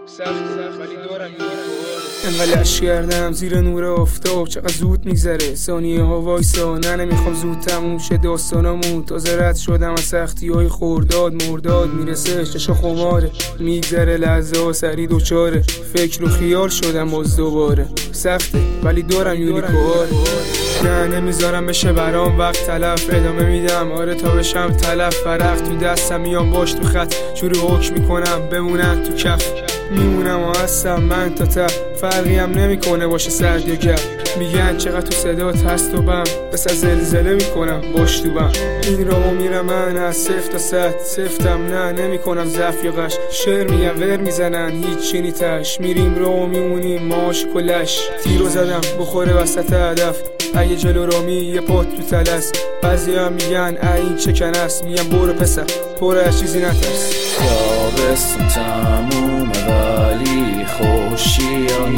سخت ولی دورم انقدر لش کردم زیر نور آفتاب، چقدر زود میگذره ثانیه ها وایسا. نه نمیخوام زود تموم شه داستانامون، تازه رد شدم از سختی های خورداد مرداد. میرسه چشا خماره، میگذره لحظه ها سری دوچاره. فکر و خیال شدم باز دوباره، سخته ولی دارم یونیکواره. نه نمیذارم بشه برام وقت تلف، ادامه میدم آره تا بشم تلف. فرق تو دستم میام باش تو خط، جوری حکم میکنم بمونن تو کف. میمونم و هستم من تا ته، فرقی هم نمیکنه باشه سرد یا گرم. میگن چقدر تو صدات هست و بم، بس از زلزله میکنم باش تو بم. این راهو میرم من از صفر تا صد، سفتم نه نمیکنم ضعف یا غش. شعر میگم ور میزنن هیچ چی نیتش، میریم رو میمونیم ماش کلش. تیرو زدم بخوره وسط هدف، اگه جلو رامی یه پات تو تلس. بعضی هم میگن این چکن است، میگم برو پسر پر از چیزی نترس. تابستون تمومه ولی خوشی ها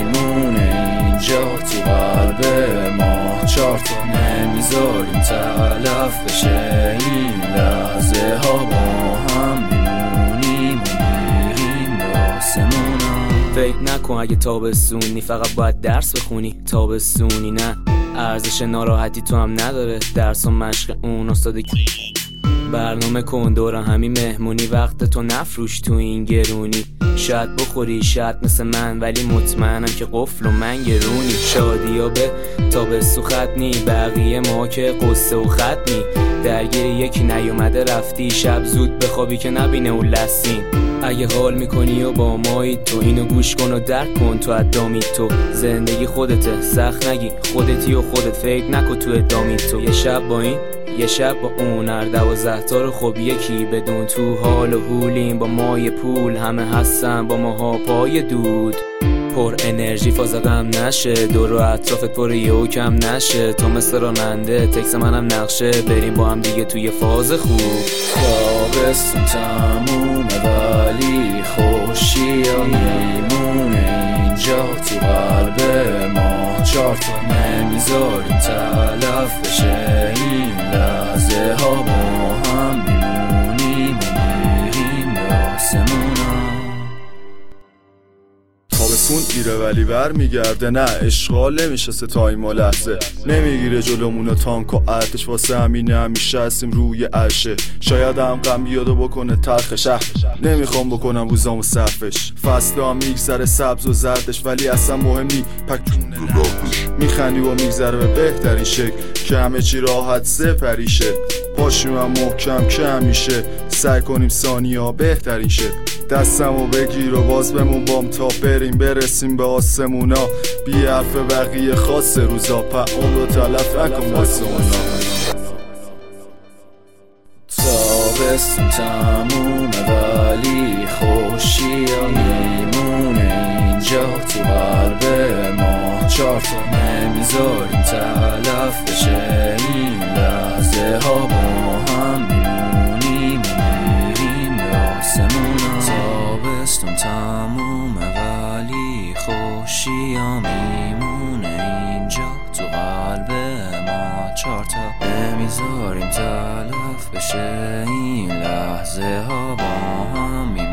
میمونه اینجا تو قلب ما. چارتا نمیذاریم تلف بشه این لحظه ها، با هم میمونیم و میریم به آسمونا. فکر نکن اگه تابستونی فقط باید درس بخونی، تابستونی نه ارزش ناراحتی تو هم نداره. درس و مشق اون استاد برنامه کن دورا همین مهمونی. وقت تو نفروش تو این گرونی، شاید بخوری شاید مثل من ولی مطمئنم که قفل و من گرونی. شادی ها به تابستون ختنی، بقیه ما که قصه و ختنی. درگیر یکی نیومده رفتی، شب زود بخوابی که نبینه اون لسین. اگه حال میکنی و با مایی تو اینو گوش کن و درک کن تو ادامی. تو زندگی خودته سخت نگی خودتی و خودت فکر نکن تو ادامی. تو یه شب با این یه شب با اون 12 تا رو خب یکی بدون تو حال و حولیم با مای پول. همه هستن با ماها پای دود، پر انرژی فاز غم نشه، دور و اطرافت پر یهو کم نشه. تو مثل راننده تکس منم نقشه، بریم با هم دیگه توی فاز خوب. تابستون تمومه ولی خوشی ها میمونه اینجا تو قلب ما. چارتا نمیذاریم تلف بشه این لحظه ها، با هم میمونیم و میریم به آسمونا. تابستون ایره ولی بر میگرده، نه اشغال نمیشه ستاییم و لحظه. نمیگیره جلومونو تانک و ارتش، واسه همینه همیشه هستیم روی عرشه. شاید هم غم بیاد و بکنه تلخ شهر، نمیخوام بکنم روزامو صرفش. فصل هم میگذره سبز و زردش ولی اصلا مهم نی پکتون لابش. میخندی و میگذره به بهترین شکل که همه چی راحت سپریشه. پاشیم هم محکم که همیشه سعی کنیم ثانیه بهترین شه. دستمو بگیر و باز بمون بام تا برسیم به آسمونا. بی حرف بقیه خاص روزا، اون رو تلف نکن واسه اونا. تابستون تمومه ولی خوشی ها میمونه اینجا تو قلب ما. چارتا نمیذاریم تلف بشه این لحظه ها، با هم میمونیم و میریم به آسمونا. تابستون تمومه ولی خوشی ها میمونه اینجا تو قلب ما. چارتا نمیذاریم تلف بشه این لحظه ها، با هم